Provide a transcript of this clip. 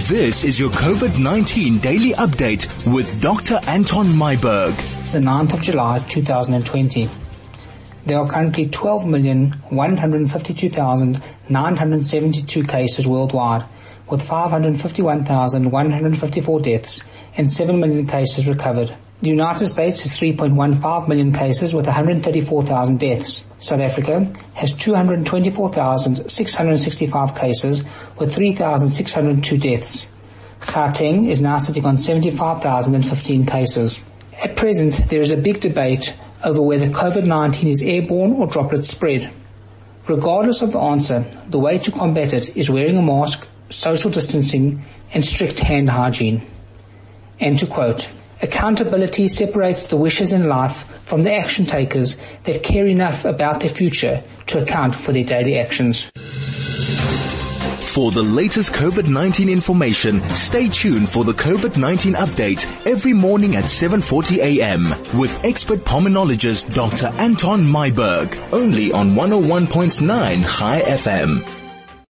This is your COVID-19 daily update with Dr. Anton Myburgh. The 9th of July 2020. There are currently 12,152,972 cases worldwide, with 551,154 deaths and 7 million cases recovered. The United States has 3.15 million cases with 134,000 deaths. South Africa has 224,665 cases with 3,602 deaths. Gauteng is now sitting on 75,015 cases. At present, there is a big debate over whether COVID-19 is airborne or droplet spread. Regardless of the answer, the way to combat it is wearing a mask, social distancing, and strict hand hygiene. And to quote, "Accountability separates the wishers in life from the action takers that care enough about their future to account for their daily actions." For the latest COVID-19 information, stay tuned for the COVID-19 update every morning at 7:40 a.m. with expert pulmonologist Dr. Anton Myburgh, only on 101.9 High FM.